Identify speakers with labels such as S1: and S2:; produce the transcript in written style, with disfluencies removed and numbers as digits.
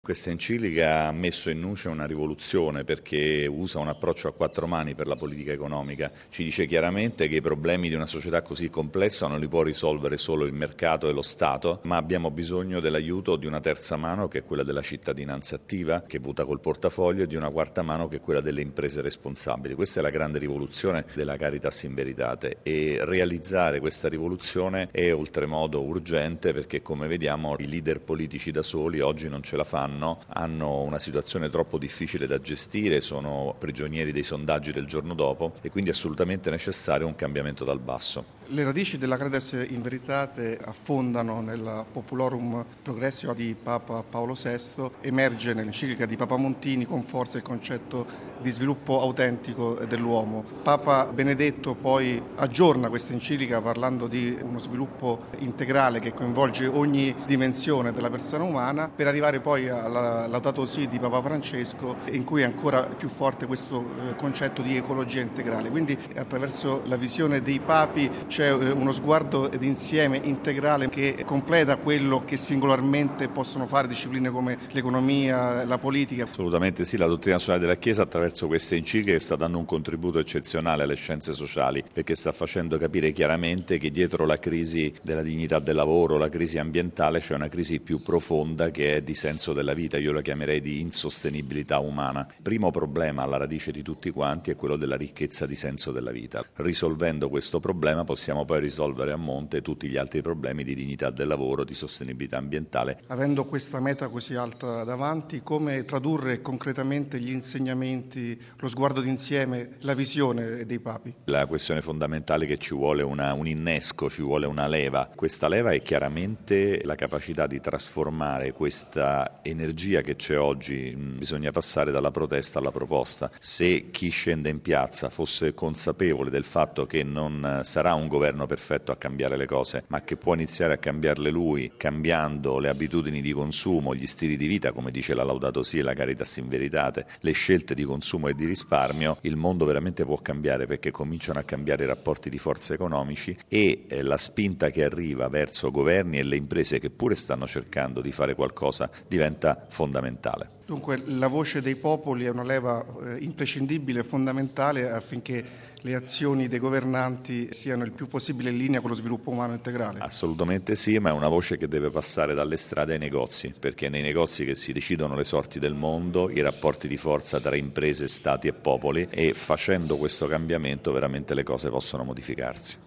S1: Questa enciclica ha messo in luce una rivoluzione perché usa un approccio a quattro mani per la politica economica. Ci dice chiaramente che i problemi di una società così complessa non li può risolvere solo il mercato e lo Stato, ma abbiamo bisogno dell'aiuto di una terza mano che è quella della cittadinanza attiva, che vota col portafoglio, e di una quarta mano che è quella delle imprese responsabili. Questa è la grande rivoluzione della Caritas in Veritate e realizzare questa rivoluzione è oltremodo urgente perché, come vediamo, i leader politici da soli oggi non ce la fanno. Hanno una situazione troppo difficile da gestire, sono prigionieri dei sondaggi del giorno dopo e quindi è assolutamente necessario un cambiamento dal basso.
S2: Le radici della Caritas in Veritate affondano nel Populorum Progressio di Papa Paolo VI, emerge nell'enciclica di Papa Montini con forza il concetto di sviluppo autentico dell'uomo. Papa Benedetto poi aggiorna questa enciclica parlando di uno sviluppo integrale che coinvolge ogni dimensione della persona umana, per arrivare poi alla Laudato Si di Papa Francesco, in cui è ancora più forte questo concetto di ecologia integrale. Quindi attraverso la visione dei papi c'è uno sguardo d'insieme integrale che completa quello che singolarmente possono fare discipline come l'economia, la politica.
S1: Assolutamente sì, la dottrina sociale della Chiesa attraverso queste encicliche sta dando un contributo eccezionale alle scienze sociali, perché sta facendo capire chiaramente che dietro la crisi della dignità del lavoro, la crisi ambientale, c'è una crisi più profonda che è di senso della vita, io la chiamerei di insostenibilità umana. Il primo problema alla radice di tutti quanti è quello della ricchezza di senso della vita. Risolvendo questo problema possiamo poi risolvere a monte tutti gli altri problemi di dignità del lavoro, di sostenibilità ambientale.
S2: Avendo questa meta così alta davanti, come tradurre concretamente gli insegnamenti, lo sguardo d'insieme, la visione dei papi?
S1: La questione fondamentale è che ci vuole un innesco, ci vuole una leva. Questa leva è chiaramente la capacità di trasformare questa energia che c'è oggi. Bisogna passare dalla protesta alla proposta. Se chi scende in piazza fosse consapevole del fatto che non sarà un governo perfetto a cambiare le cose, ma che può iniziare a cambiarle lui, cambiando le abitudini di consumo, gli stili di vita, come dice la Laudato Si e la Caritas in Veritate, le scelte di consumo e di risparmio, il mondo veramente può cambiare, perché cominciano a cambiare i rapporti di forza economici e la spinta che arriva verso governi e le imprese che pure stanno cercando di fare qualcosa diventa fondamentale.
S2: Dunque la voce dei popoli è una leva imprescindibile e fondamentale affinché le azioni dei governanti siano il più possibile in linea con lo sviluppo umano integrale.
S1: Assolutamente sì, ma è una voce che deve passare dalle strade ai negozi, perché è nei negozi che si decidono le sorti del mondo, i rapporti di forza tra imprese, stati e popoli, e facendo questo cambiamento veramente le cose possono modificarsi.